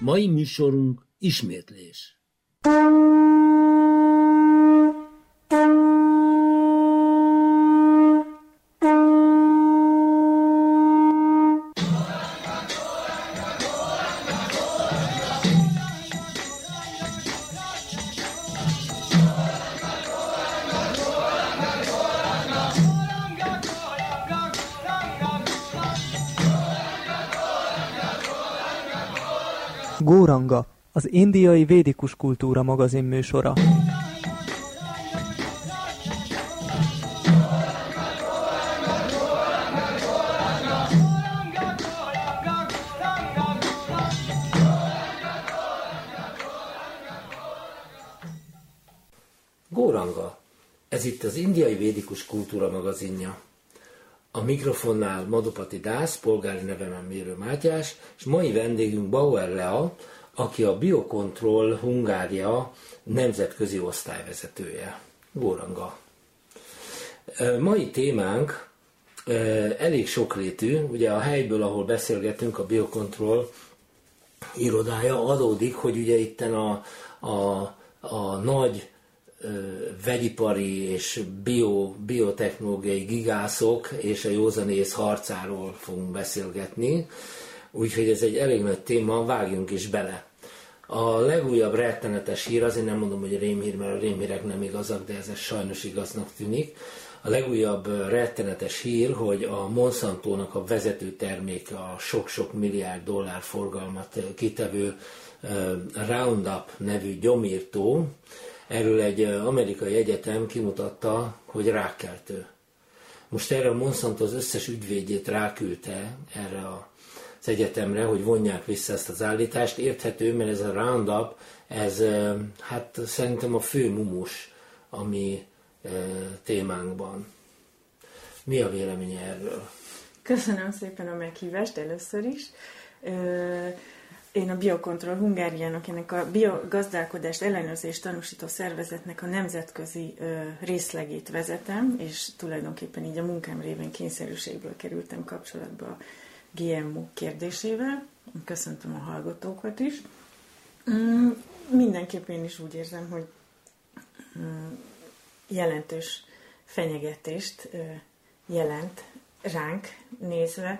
Mai műsorunk ismétlés. Góranga, az indiai védikus kultúra magazin műsora. Góranga, ez itt az indiai védikus kultúra magazinja. A mikrofonnál Madhupati Dász, polgári nevemen Mérő Mátyás, és mai vendégünk Bauer Lea, aki a Biocontrol Hungária nemzetközi osztályvezetője. Góranga. Mai témánk elég sokrétű, ugye a helyből, ahol beszélgetünk, a Biocontrol irodája adódik, hogy ugye itten a nagy vegyipari és biotechnológiai gigászok és a józanész harcáról fogunk beszélgetni, úgyhogy ez egy elég nagy téma, vágjunk is bele. A legújabb rettenetes hír, azért nem mondom, hogy rémhír, mert a rémhírek nem igazak, de ez sajnos igaznak tűnik. A legújabb rettenetes hír, hogy a Monsantónak a vezető terméke, a sok-sok milliárd dollár forgalmat kitevő Roundup nevű gyomírtó, erről egy amerikai egyetem kimutatta, hogy rákkeltő. Most erre a Monsanto az összes ügyvédjét ráküldte erre az egyetemre, hogy vonják vissza ezt az állítást. Érthető, mert ez a Roundup, ez hát szerintem a fő mumus a mi témánkban. Mi a véleménye erről? Köszönöm szépen a meghívást először is. Én a Biocontrol Hungáriának, ennek a biogazdálkodást ellenőrzést tanúsító szervezetnek a nemzetközi részlegét vezetem, és tulajdonképpen így a munkám révén kényszerűségből kerültem kapcsolatba a GMO kérdésével. Köszöntöm a hallgatókat is. Mindenképp én is úgy érzem, hogy jelentős fenyegetést jelent ránk nézve.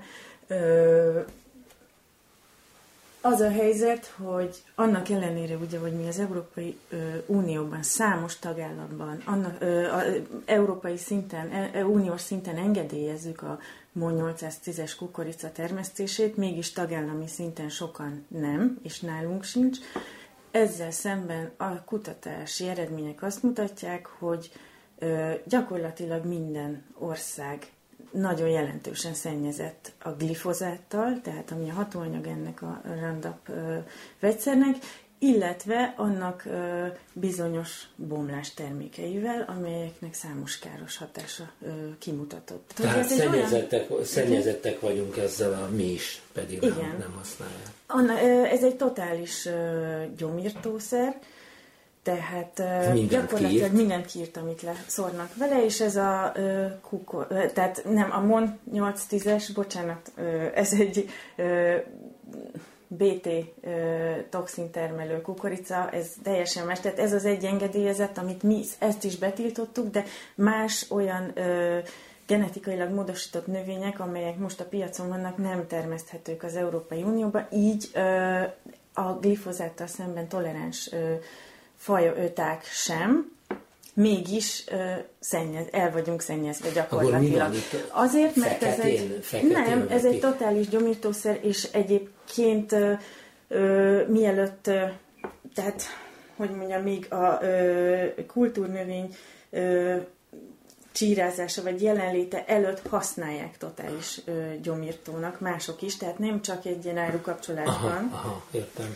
Az a helyzet, hogy annak ellenére, ugye, hogy mi az Európai Unióban, számos tagállamban, európai szinten, uniós szinten engedélyezzük a MON 810-es kukorica termesztését, mégis tagállami szinten sokan nem, és nálunk sincs. Ezzel szemben a kutatási eredmények azt mutatják, hogy gyakorlatilag minden ország nagyon jelentősen szennyezett a glifozáttal, tehát ami a hatóanyag ennek a Roundup vegyszernek, illetve annak bizonyos bomlás termékeivel, amelyeknek számos káros hatása kimutatott. Tehát szennyezettek vagyunk ezzel, mi is, pedig nem használják. Ez egy totális gyomírtószer, tehát gyakorlatilag mindent kiírt, amit leszórnak vele, és ez a tehát nem, a MON 810-es, bocsánat, ez egy BT toxintermelő kukorica, ez teljesen más, tehát ez az egy engedélyezett, amit mi ezt is betiltottuk, de más olyan genetikailag módosított növények, amelyek most a piacon vannak, nem termeszthetők az Európai Unióban, így a glifozáttal szemben toleráns fajták sem, mégis el vagyunk szennyezve gyakorlatilag. Azért, mert ez egy totális gyomírtószer, és egyébként mielőtt, tehát, hogy mondjam, még a kultúrnövény csírázása vagy jelenléte előtt használják totális gyomírtónak mások is, tehát nem csak egy ilyen árukapcsolásban. Aha, értem.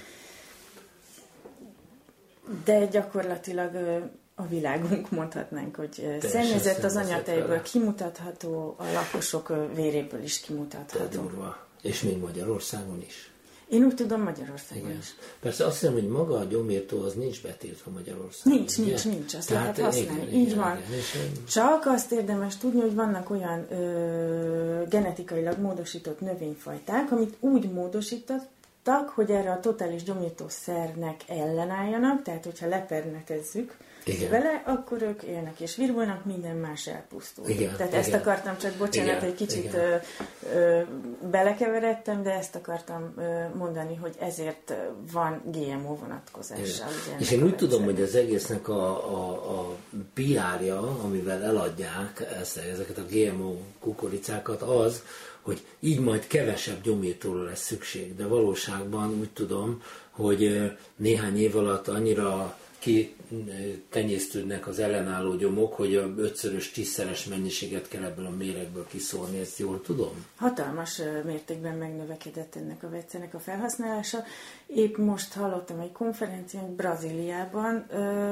De gyakorlatilag a világunk, mondhatnánk, hogy szennyezett az anyatejből kimutatható, a lakosok véréből is kimutatható. Durva. És még Magyarországon is. Én úgy tudom, Magyarországon is. Persze azt hiszem, hogy maga a gyomírtó az nincs betiltva Magyarországon. Nincs, azt lehet használni. Így van. Csak azt érdemes tudni, hogy vannak olyan genetikailag módosított növényfajták, amit úgy hogy erre a totális gyomítószernek ellenálljanak, tehát hogyha lepernetezzük igen. vele, akkor ők élnek és virulnak, minden más elpusztul. Igen, tehát igen. ezt akartam, csak bocsánat, Igen, egy kicsit igen. belekeveredtem, de ezt akartam mondani, hogy ezért van GMO vonatkozással. És én úgy tudom, hogy az egésznek a PR-ja, amivel eladják ezeket a GMO kukoricákat, az, hogy így majd kevesebb gyomírtóra lesz szükség. De valóságban úgy tudom, hogy néhány év alatt annyira kitenyésztődnek az ellenálló gyomok, hogy a 5-szörös, 10-szeres mennyiséget kell ebből a méregből kiszórni, ezt jól tudom? Hatalmas mértékben megnövekedett ennek a vegyszernek a felhasználása. Épp most hallottam egy konferencián Brazíliában,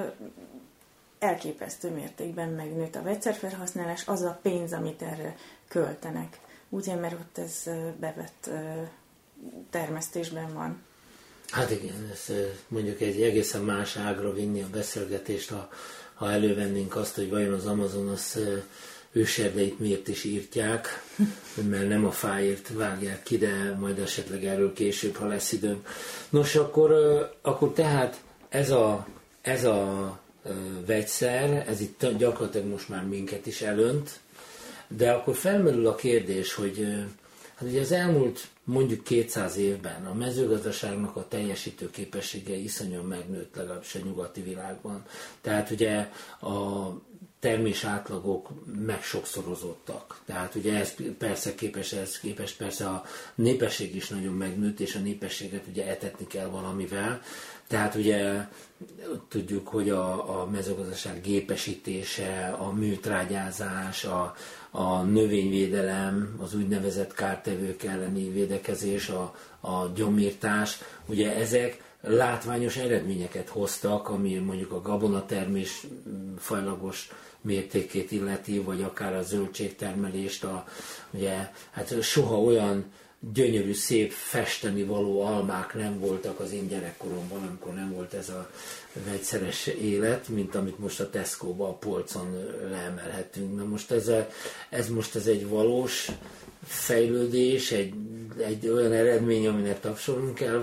elképesztő mértékben megnőtt a vegyszerfelhasználás, az a pénz, amit erre költenek. Ugye, mert ott ez bevett termesztésben van. Hát igen, ez mondjuk egy egészen más ágra vinni a beszélgetést, ha elővennénk azt, hogy vajon az Amazonas őserdeit miért is írtják, mert nem a fáért vágják ki, de majd esetleg erről később, ha lesz időnk. Nos, akkor tehát ez a vegyszer, ez itt gyakorlatilag most már minket is elönt, de akkor felmerül a kérdés, hogy hát ugye az elmúlt mondjuk 200 évben a mezőgazdaságnak a teljesítő képessége iszonyan megnőtt, legalábbis a nyugati világban. Tehát ugye a termés átlagok megsokszorozottak. Tehát ugye ehhez képest persze a népesség is nagyon megnőtt, és a népességet ugye etetni kell valamivel. Tehát ugye tudjuk, hogy a mezőgazdaság gépesítése, a műtrágyázás, a növényvédelem, az úgynevezett kártevők elleni védekezés, a gyomírtás, ugye ezek látványos eredményeket hoztak, ami mondjuk a gabonatermés fajlagos mértékét illeti, vagy akár a zöldségtermelést, ugye, hát soha olyan gyönyörű, szép, festeni való almák nem voltak az én gyerekkoromban, amikor nem volt ez a vegyszeres élet, mint amit most a Tesco-ba a polcon leemelhetünk. Na most ez egy valós fejlődés, egy olyan eredmény, aminek tapsolnunk kell,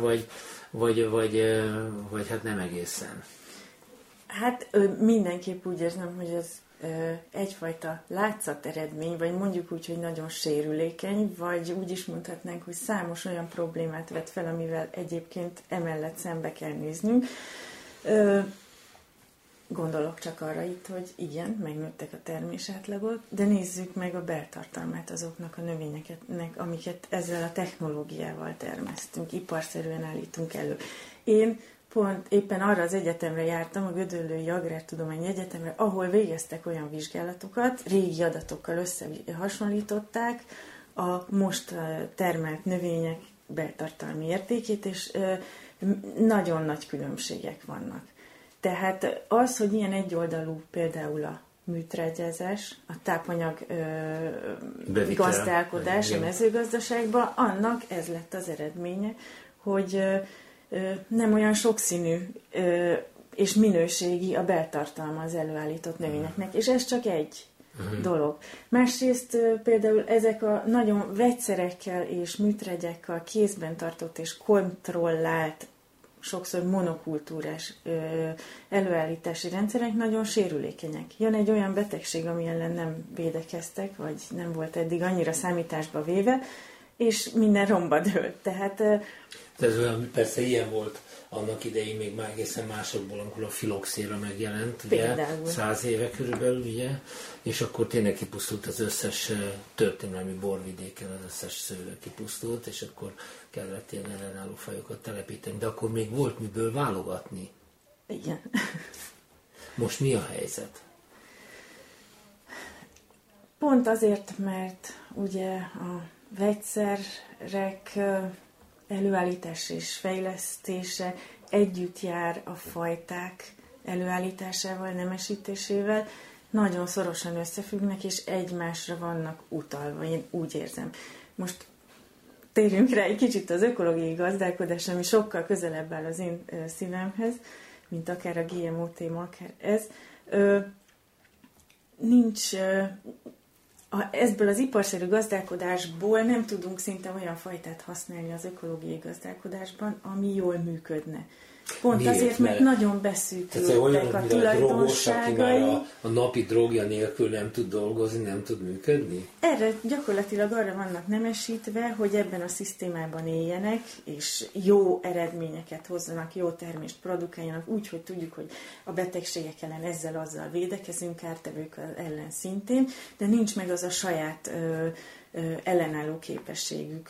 vagy hát nem egészen. Hát mindenképp úgy érzem, hogy ez egyfajta látszateredmény, vagy mondjuk úgy, hogy nagyon sérülékeny, vagy úgy is mondhatnánk, hogy számos olyan problémát vet fel, amivel egyébként emellett szembe kell néznünk. Gondolok csak arra itt, hogy igen, megnőttek a termésátlagok, de nézzük meg a beltartalmát azoknak a növényeknek, amiket ezzel a technológiával termesztünk, iparszerűen állítunk elő. Én pont éppen arra az egyetemre jártam, a Gödöllői Agrártudományi Egyetemre, ahol végeztek olyan vizsgálatokat, régi adatokkal összehasonlították a most termelt növények beltartalmi értékét, és nagyon nagy különbségek vannak. Tehát az, hogy ilyen egyoldalú például a műtrágyázás, a tápanyag gazdálkodás a mezőgazdaságban, annak ez lett az eredménye, hogy nem olyan sokszínű és minőségi a beltartalma az előállított növényeknek, és ez csak egy dolog. Másrészt például ezek a nagyon vegyszerekkel és műtrágyákkal kézben tartott és kontrollált, sokszor monokultúrás előállítási rendszerek nagyon sérülékenyek. Jön egy olyan betegség, ami ellen nem védekeztek, vagy nem volt eddig annyira számításba véve, és minden romba dőlt. Tehát ez olyan, persze ilyen volt annak idején még már egészen másokból, amikor a filoxéra megjelent, ugye, 100 éve körülbelül, ugye, és akkor tényleg kipusztult az összes történelmi borvidéken, az összes szőlő kipusztult, és akkor kellett ilyen ellenálló fajokat telepíteni, de akkor még volt miből válogatni. Igen. Most mi a helyzet? Pont azért, mert ugye a vegyszerek előállítása és fejlesztése együtt jár a fajták előállításával, nemesítésével, nagyon szorosan összefüggnek, és egymásra vannak utalva, én úgy érzem. Most térjünk rá egy kicsit az ökológiai gazdálkodás, ami sokkal közelebb áll az én szívemhez, mint akár a GMO téma, akár ez. Nincs ebből az iparszerű gazdálkodásból nem tudunk szinte olyan fajtát használni az ökológiai gazdálkodásban, ami jól működne. Pont miért? Azért, mert nagyon beszűkültek a tulajdonságai. A napi drogja nélkül nem tud dolgozni, nem tud működni? Erre gyakorlatilag arra vannak nemesítve, hogy ebben a szisztémában éljenek, és jó eredményeket hozzanak, jó termést produkáljanak, úgy, hogy tudjuk, hogy a betegségek ellen ezzel-azzal védekezünk, kártevők ellen szintén, de nincs meg az a saját ellenálló képességük,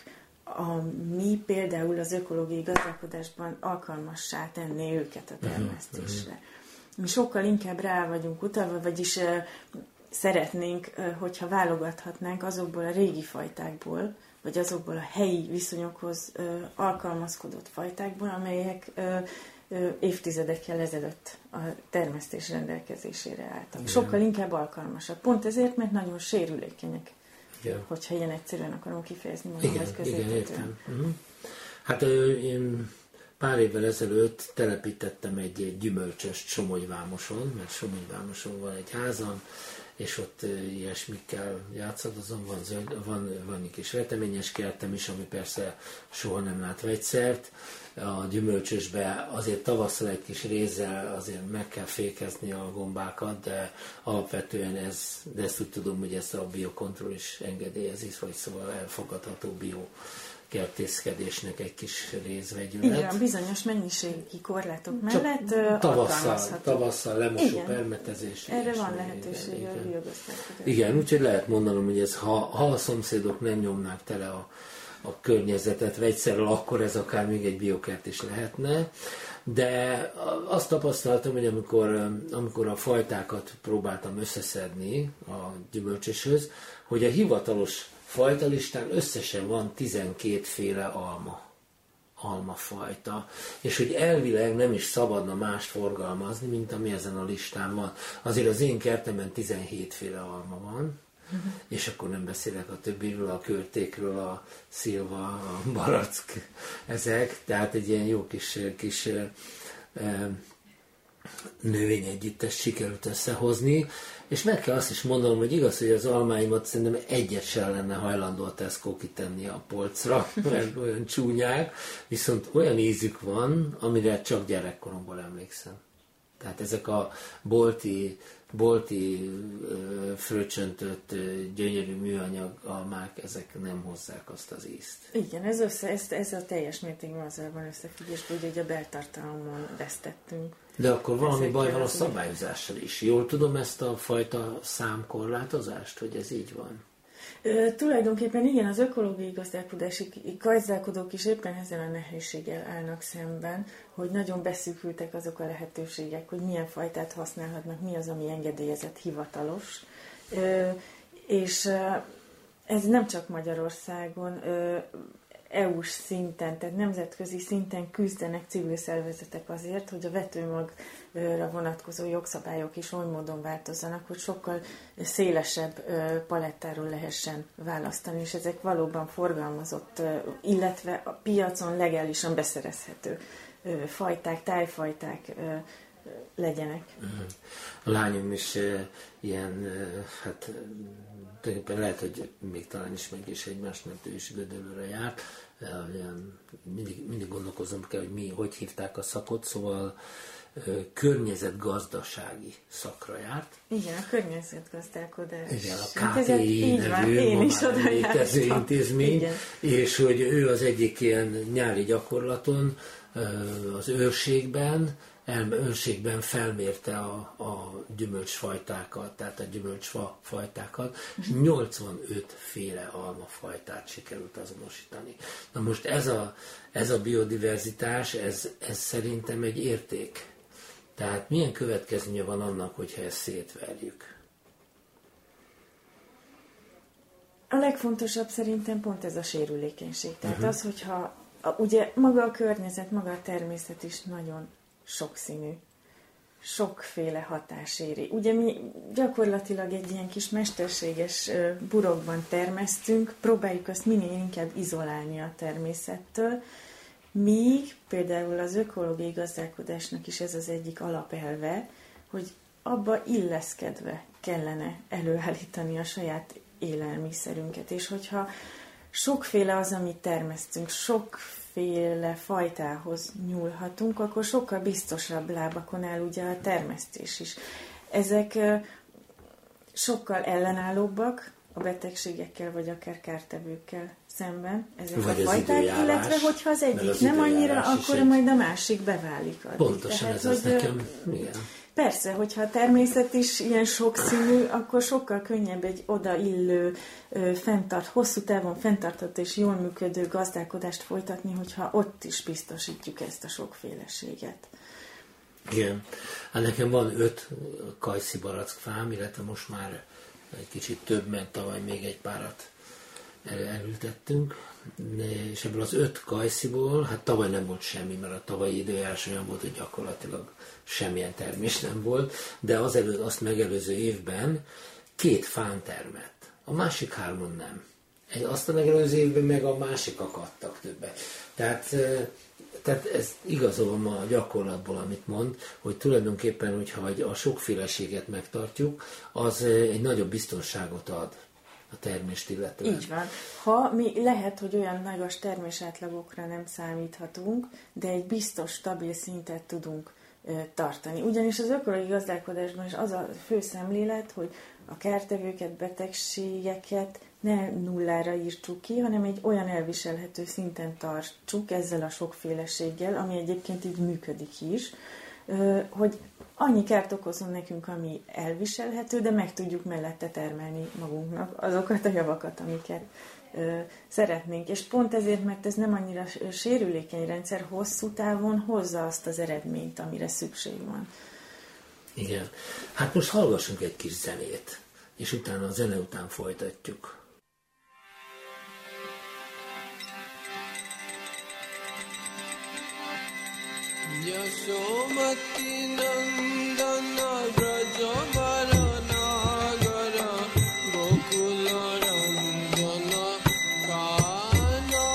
ami például az ökológiai gazdálkodásban alkalmassá tenné őket a termesztésre. Mi sokkal inkább rá vagyunk utalva, vagyis szeretnénk, hogyha válogathatnánk azokból a régi fajtákból, vagy azokból a helyi viszonyokhoz alkalmazkodott fajtákból, amelyek évtizedekkel ezelőtt a termesztés rendelkezésére álltak. Igen. Sokkal inkább alkalmasak. Pont ezért, mert nagyon sérülékenyek. Igen. Hogyha ilyen egyszerűen akarom kifejezni magam, vagy közérthetően. Hát én pár évvel ezelőtt telepítettem egy gyümölcsöst Somogyvámoson, mert Somogyvámoson van egy házam, és ott ilyesmikkel játszadozom, van egy kis veteményes kertem is, ami persze soha nem lát vegyszert. A gyümölcsösbe azért tavasszal egy kis rézzel azért meg kell fékezni a gombákat, de alapvetően de ezt úgy tudom, hogy ezt a biokontroll is engedélyezi, vagy szóval elfogadható biokertészkedésnek egy kis részvegyület. Igen, bizonyos mennyiségi korlátok mellett alkalmazható. Tavasszal lemosó permetezés. Erre van lehetőség a biogazdálkodásban. Igen, úgyhogy lehet mondanom, hogy ez, ha a szomszédok nem nyomnák tele a környezetet vegyszerrel, akkor ez akár még egy biokert is lehetne. De azt tapasztaltam, hogy amikor a fajtákat próbáltam összeszedni a gyümölcsöshöz, hogy a hivatalos fajtalistán összesen van 12 féle almafajta, és hogy elvileg nem is szabadna mást forgalmazni, mint ami ezen a listán van. Azért az én kertemben 17 féle alma van, és akkor nem beszélek a többiről, a körtékről, a szilva, a barack, ezek, tehát egy ilyen jó kis növényegyüttest sikerült összehozni, és meg kell azt is mondanom, hogy igaz, hogy az almáimat szerintem egyet sem lenne hajlandó a Tesco kitenni a polcra, mert olyan csúnyák, viszont olyan ízük van, amire csak gyerekkoromból emlékszem. Tehát ezek a bolti fröccsöntött gyönyörű műanyag almák, ezek nem hozzák azt az ízt. Igen, ez a teljes mértékben azzal van összefüggésben, hogy a beltartalomon vesztettünk. De akkor valami baj van a szabályozással is. Jól tudom ezt a fajta számkorlátozást, hogy ez így van? Tulajdonképpen igen, az ökológiai gazdálkodók is éppen ezzel a nehézséggel állnak szemben, hogy nagyon beszűkültek azok a lehetőségek, hogy milyen fajtát használhatnak, mi az, ami engedélyezett hivatalos. És ez nem csak Magyarországon, EU-s szinten, tehát nemzetközi szinten küzdenek civil szervezetek azért, hogy a vetőmagra vonatkozó jogszabályok is oly módon változzanak, hogy sokkal szélesebb palettáról lehessen választani, és ezek valóban forgalmazott, illetve a piacon legálisan beszerezhető fajták, tájfajták legyenek. A lányom is ilyen, hát tulajdonképpen lehet, hogy még talán ismerik is egymást, mert ő is Gödöllőre járt. Mindig gondolkozom kell, hogy hogy hívták a szakot, szóval környezetgazdasági szakra járt. Igen, a környezetgazdálkodás. Igen, a KTI nevű létező intézmény, igen. És hogy ő az egyik ilyen nyári gyakorlaton az őrségben felmérte a gyümölcsfajtákat, tehát a gyümölcsfa fajtákat, és 85 féle almafajtát sikerült azonosítani. Na most ez a biodiverzitás, ez szerintem egy érték. Tehát milyen következménye van annak, hogyha ezt szétverjük? A legfontosabb szerintem pont ez a sérülékenység. Tehát az, hogyha ugye maga a környezet, maga a természet is nagyon sokszínű, sokféle hatás éri. Ugye mi gyakorlatilag egy ilyen kis mesterséges burokban termesztünk, próbáljuk azt minél inkább izolálni a természettől, míg például az ökológiai gazdálkodásnak is ez az egyik alapelve, hogy abba illeszkedve kellene előállítani a saját élelmiszerünket, és hogyha sokféle az, amit termesztünk, sokféle fajtához nyúlhatunk, akkor sokkal biztosabb lábakon áll ugye a termesztés is. Ezek sokkal ellenállóbbak a betegségekkel, vagy akár kártevőkkel szemben, ezek vagy a fajták, illetve hogyha az egyik nem annyira, akkor majd a másik beválik addig. Pontosan. Tehát, ez az nekem, igen. Persze, hogyha a természet is ilyen sokszínű, akkor sokkal könnyebb egy odaillő, hosszú távon fenntartott és jól működő gazdálkodást folytatni, hogyha ott is biztosítjuk ezt a sokféleséget. Igen. Hát nekem van 5 kajszi barackfám, illetve most már egy kicsit több, mert tavaly még egy párat elültettünk, és ebből az 5 kajsziból, hát tavaly nem volt semmi, mert a tavalyi időjárás olyan volt, hogy gyakorlatilag semmilyen termés nem volt, de azt megelőző évben 2 fán termett, a másik 3 nem. Azt a megelőző évben meg a másik akadtak többet. Tehát ez igazolom a gyakorlatból, amit mond, hogy tulajdonképpen, hogyha a sokféleséget megtartjuk, az egy nagyobb biztonságot ad a termést illetően. Így van. Lehet, hogy olyan magas termésátlagokra nem számíthatunk, de egy biztos, stabil szintet tudunk tartani. Ugyanis az ökológiai gazdálkodásban is az a fő szemlélet, hogy a kártevőket, betegségeket ne nullára írtsuk ki, hanem egy olyan elviselhető szinten tartsuk ezzel a sokféleséggel, ami egyébként így működik is, hogy annyi kárt okozom nekünk, ami elviselhető, de meg tudjuk mellette termelni magunknak azokat a javakat, amiket szeretnénk. És pont ezért, mert ez nem annyira sérülékeny rendszer, hosszú távon hozza azt az eredményt, amire szükség van. Igen. Hát most hallgassunk egy kis zenét, és utána a zene után folytatjuk. Yasomati Nandana Brajavara Nagara Gokula Ranjana Kana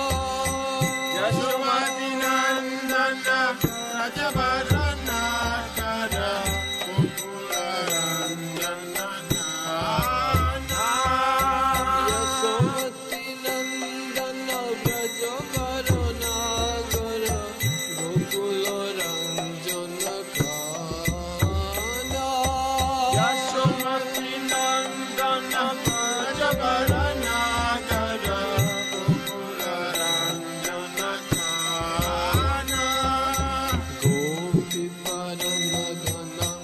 Yasomati Nandana Brajavara Nagara Gokula Ranjana Kana Yasomati Nandana Brajavara Nagara Gokula Ranjana Kana Yasomati Nandana Brajavara Nagara Gokula Ranjana Kana Gopi Paramagana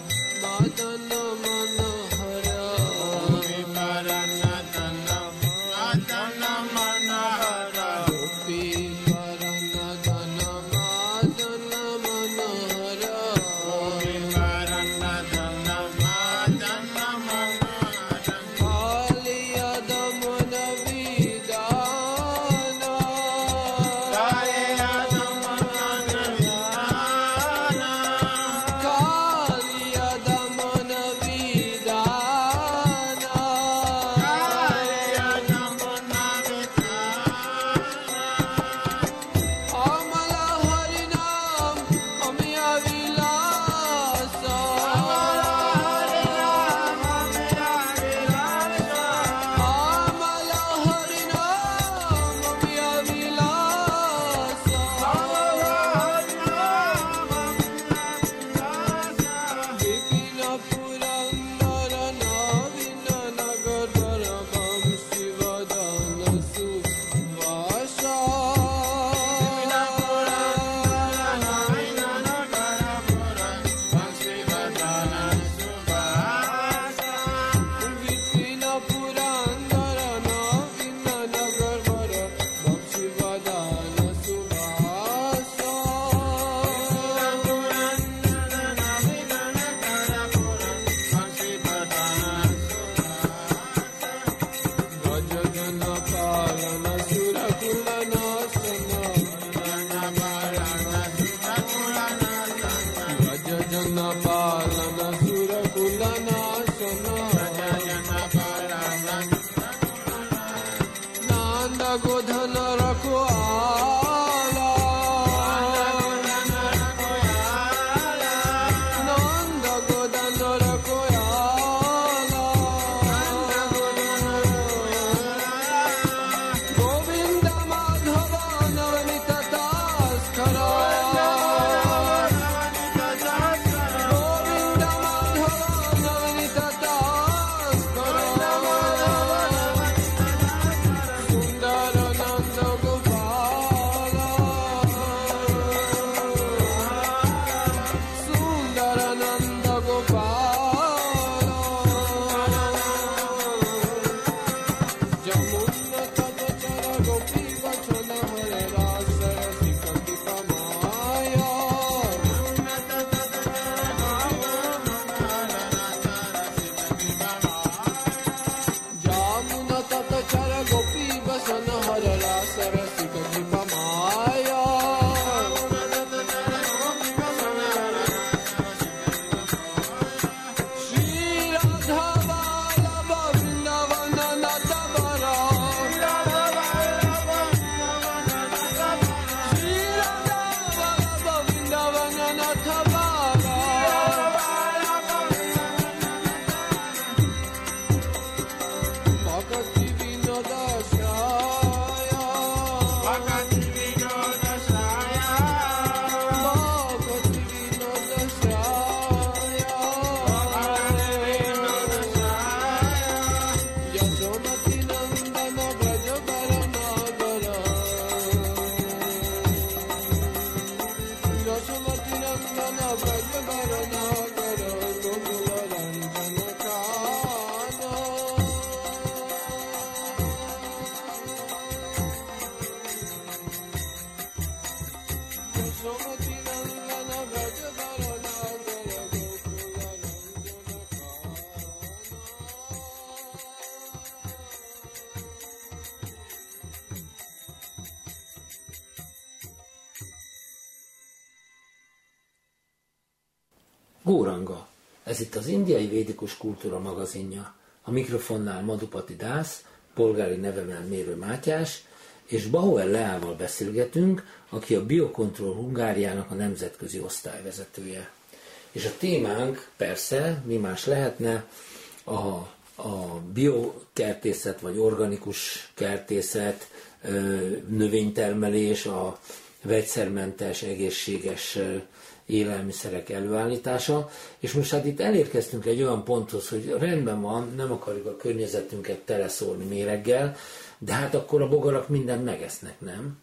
Góranga. Ez itt az Indiai Védikus Kultúra magazinja. A mikrofonnál Madhupati Dász, polgári nevemmel Mérő Mátyás, és Bauer Leával beszélgetünk, aki a Biocontrol Hungáriának a nemzetközi osztályvezetője. És a témánk persze, mi más lehetne, a biokertészet vagy organikus kertészet, növénytermelés, a vegyszermentes, egészséges élelmiszerek előállítása, és most hát itt elérkeztünk egy olyan ponthoz, hogy rendben van, nem akarjuk a környezetünket teleszórni méreggel, de hát akkor a bogarak mindent megesznek, nem?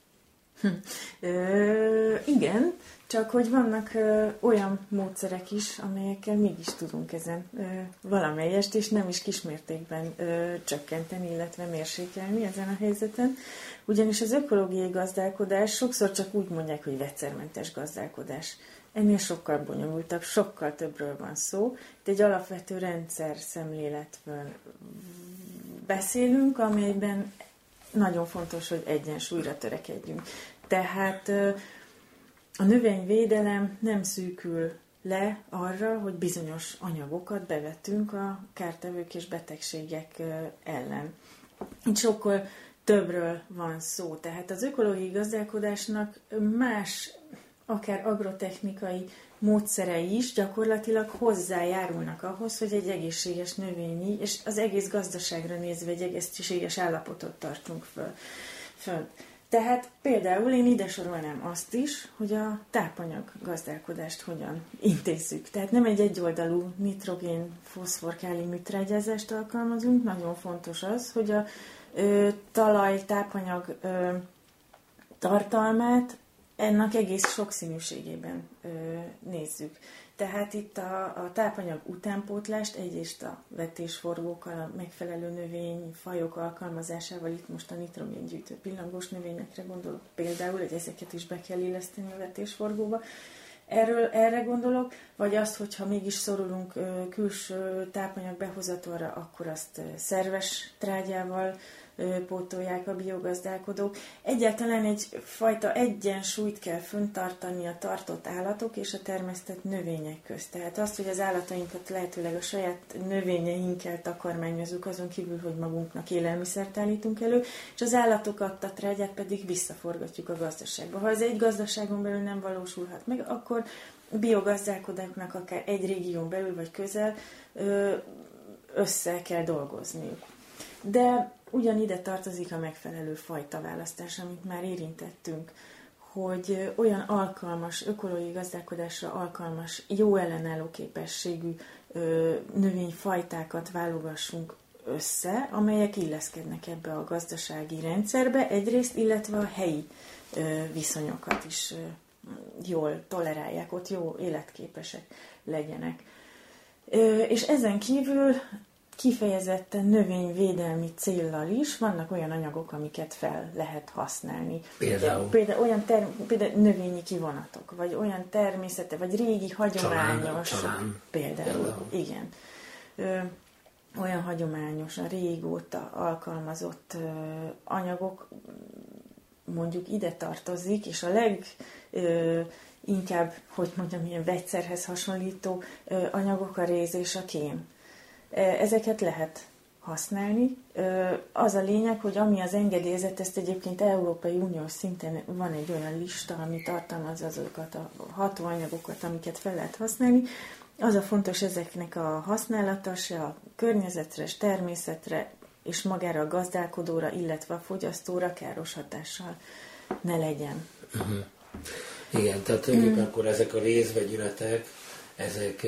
Igen, csak hogy vannak olyan módszerek is, amelyekkel mégis tudunk ezen valamelyest, és nem is kismértékben csökkenteni, illetve mérsékelni ezen a helyzeten. Ugyanis az ökológiai gazdálkodás sokszor csak úgy mondják, hogy vegyszermentes gazdálkodás. Ennél sokkal bonyolultabb, sokkal többről van szó. Itt egy alapvető rendszer szemléletről beszélünk, amelyben nagyon fontos, hogy egyensúlyra törekedjünk. Tehát a növényvédelem nem szűkül le arra, hogy bizonyos anyagokat bevetünk a kártevők és betegségek ellen. Itt sokkal többről van szó. Tehát az ökológiai gazdálkodásnak más, akár agrotechnikai módszerei is gyakorlatilag hozzájárulnak ahhoz, hogy egy egészséges növényi, és az egész gazdaságra nézve egy egészséges állapotot tartunk föl. Tehát például én ide sorolnám azt is, hogy a tápanyag gazdálkodást hogyan intézzük. Tehát nem egy egyoldalú nitrogén, foszfor, kálium műtrágyázást alkalmazunk, nagyon fontos az, hogy a talaj, tápanyag tartalmát ennek egész sokszínűségében nézzük. Tehát itt a tápanyag utánpótlást egyrészt a vetésforgókkal, a megfelelő növényfajok alkalmazásával, itt most a nitrogéngyűjtő pillangós növényekre gondolok például, hogy ezeket is be kell illeszteni a vetésforgóba. Erre gondolok, vagy azt, hogyha mégis szorulunk külső tápanyag behozatalra, akkor azt szerves trágyával pótolják a biogazdálkodók. Egyáltalán egyfajta egyensúlyt kell fenntartani a tartott állatok és a termesztett növények közt. Tehát azt, hogy az állatainkat lehetőleg a saját növényeinkkel takarmányozzuk, azon kívül, hogy magunknak élelmiszert állítunk elő, és az állatokat, a trágyát pedig visszaforgatjuk a gazdaságba. Ha ez egy gazdaságon belül nem valósulhat meg, akkor biogazdálkodóknak akár egy régión belül vagy közel össze kell dolgozniuk. De ugyanide tartozik a megfelelő fajta választás, amit már érintettünk, hogy olyan alkalmas, ökológiai gazdálkodásra alkalmas, jó ellenálló képességű növényfajtákat válogassunk össze, amelyek illeszkednek ebbe a gazdasági rendszerbe egyrészt, illetve a helyi viszonyokat is jól tolerálják, ott jó életképesek legyenek. És ezen kívül kifejezetten növényvédelmi céllal is vannak olyan anyagok, amiket fel lehet használni. Például például növényi kivonatok, vagy olyan természete, vagy régi hagyományos. Például. Igen. Olyan hagyományosan, régóta alkalmazott anyagok mondjuk ide tartozik, és a leginkább, hogy mondjam, ilyen vegyszerhez hasonlító anyagok a réz és a kém. Ezeket lehet használni. Az a lényeg, hogy ami az engedélyezett, ezt egyébként Európai Uniós szinten van egy olyan lista, ami tartalmaz azokat a hatóanyagokat, amiket fel lehet használni. Az a fontos ezeknek a használata, se a környezetre, természetre és magára a gazdálkodóra, illetve a fogyasztóra káros hatással ne legyen. Uh-huh. Igen, tehát tulajdonképpen akkor ezek a rézvegyületek, ezek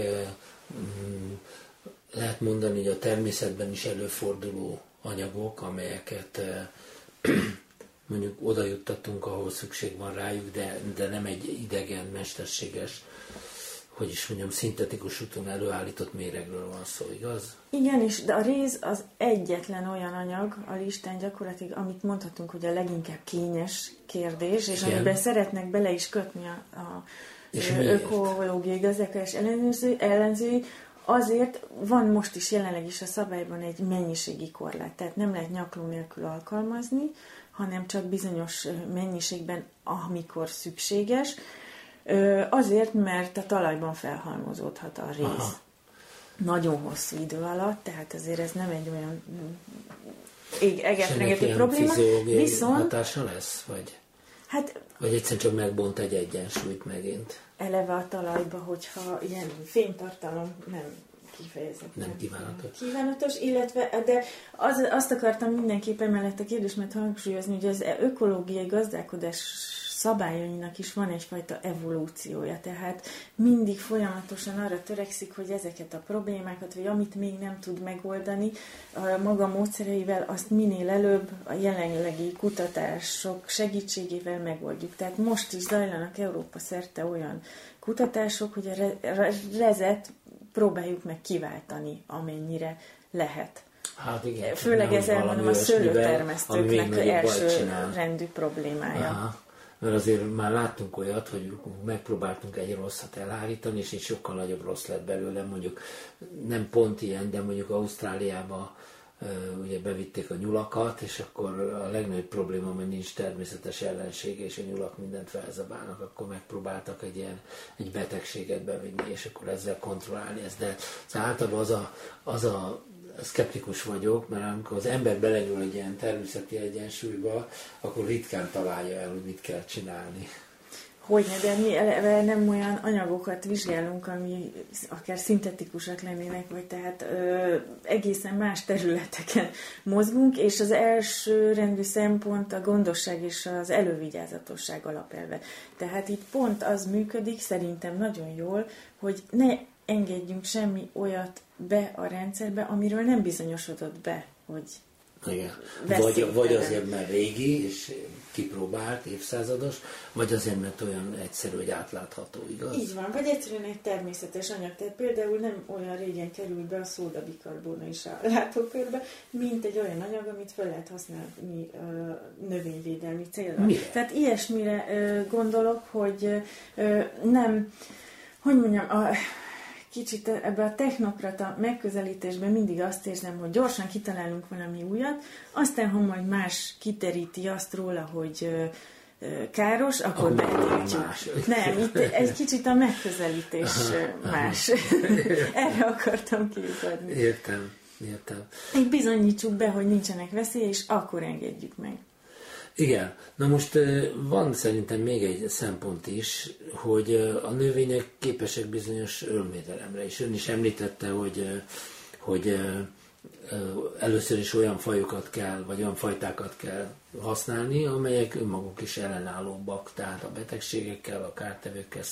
lehet mondani, hogy a természetben is előforduló anyagok, amelyeket mondjuk oda juttatunk, ahol szükség van rájuk, de nem egy idegen, mesterséges, hogy is mondjam, szintetikus úton előállított méregről van szó, igaz? Igen, de a réz az egyetlen olyan anyag a listán gyakorlatilag, amit mondhatunk, hogy a leginkább kényes kérdés, és igen. amiben szeretnek bele is kötni a ökológiai gazdálkodás ellenzői, azért van most is jelenleg is a szabályban egy mennyiségi korlát, tehát nem lehet nyakló nélkül alkalmazni, hanem csak bizonyos mennyiségben, amikor szükséges, azért, mert a talajban felhalmozódhat a réz. Aha. Nagyon hosszú idő alatt, tehát azért ez nem egy olyan egetrengető probléma. Viszont hatása lesz? Vagy egyszerűen csak megbont egy egyensúlyt megint? Eleve a talajba, hogyha ilyen fénytartalom nem kifejezetten nem kívánatos, illetve, de azt akartam mindenképpen mellett a kérdésmet hangsúlyozni, hogy az ökológiai gazdálkodás szabályainak is van egyfajta evolúciója, tehát mindig folyamatosan arra törekszik, hogy ezeket a problémákat, vagy amit még nem tud megoldani, a maga módszereivel azt minél előbb a jelenlegi kutatások segítségével megoldjuk. Tehát most is zajlanak Európa szerte olyan kutatások, hogy a rezet próbáljuk meg kiváltani, amennyire lehet. Hát igen. Főleg ez elmondom a szőlőtermesztőknek első rendű problémája. Aha. Mert azért már láttunk olyat, hogy megpróbáltunk egy rosszat elhárítani, és egy sokkal nagyobb rossz lett belőle, mondjuk nem pont ilyen, de mondjuk Ausztráliába ugye bevitték a nyulakat, és akkor a legnagyobb probléma, hogy nincs természetes ellensége, és a nyulak mindent felzabálnak, akkor megpróbáltak egy betegséget bevinni, és akkor ezzel kontrollálni ezt. De általában az a szkeptikus vagyok, mert amikor az ember belenyúl egy ilyen természeti egyensúlyba, akkor ritkán találja el, hogy mit kell csinálni. Hogyne, de mi eleve nem olyan anyagokat vizsgálunk, ami akár szintetikusak lennének, vagy tehát egészen más területeken mozgunk, és az első rendű szempont a gondosság és az elővigyázatosság alapelve. Tehát itt pont az működik, szerintem nagyon jól, hogy ne engedjünk semmi olyat be a rendszerbe, amiről nem bizonyosodott be, hogy igen. Vagy azért, mert régi és kipróbált, évszázados, vagy azért, mert olyan egyszerű, hogy átlátható, igaz? Így van, vagy egyszerűen egy természetes anyag. Tehát például nem olyan régen került be a szódabikarbóna is a látókörbe, mint egy olyan anyag, amit fel lehet használni növényvédelmi célra. Mire? Tehát ilyesmire gondolok, hogy nem, hogy mondjam, kicsit ebbe a technokrata megközelítésben mindig azt érzem, hogy gyorsan kitalálunk valami újat, aztán ha majd más kiteríti azt róla, hogy káros, akkor betiltjuk. Nem, itt egy kicsit a megközelítés más. Erre akartam kiukadni. Értem. Így bizonyítsuk be, hogy nincsenek veszélye, és akkor engedjük meg. Igen. Na most van szerintem még egy szempont is, hogy a növények képesek bizonyos önvédelemre, és ön is említette, hogy először is olyan fajokat kell, vagy olyan fajtákat kell használni, amelyek önmaguk is ellenállóbbak, tehát a betegségekkel, a kártevőkkel